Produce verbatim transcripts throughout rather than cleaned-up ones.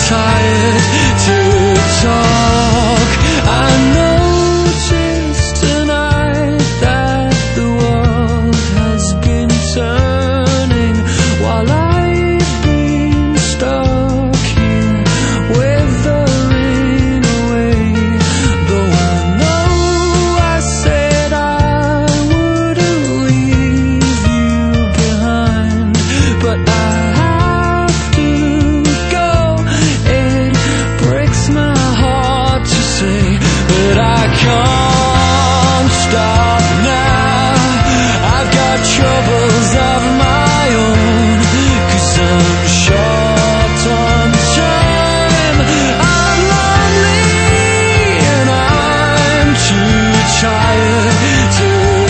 tired to talk. I noticed tonight that the world has been turning while I've been stuck here withering away. Though I know I said I wouldn't leave you behind, but I have to go. It breaks my heart to say that I can't stop now. I've got troubles of my own, 'cause I'm short on time. I'm lonely and I'm too tired to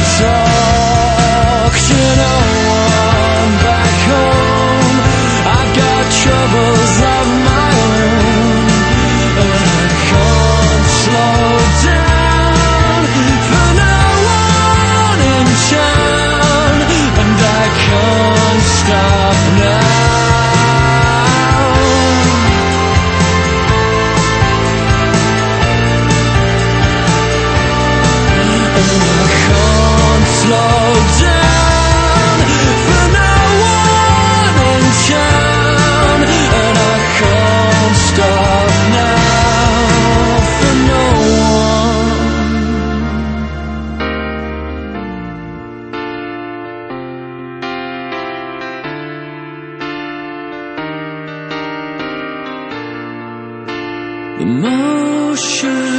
talk to no one back home. I've got troubles of my own, and I can't slow down for no one in town, and I can't stop now. And I can't slow down for no one in town, and I can't stop now for no one. The motion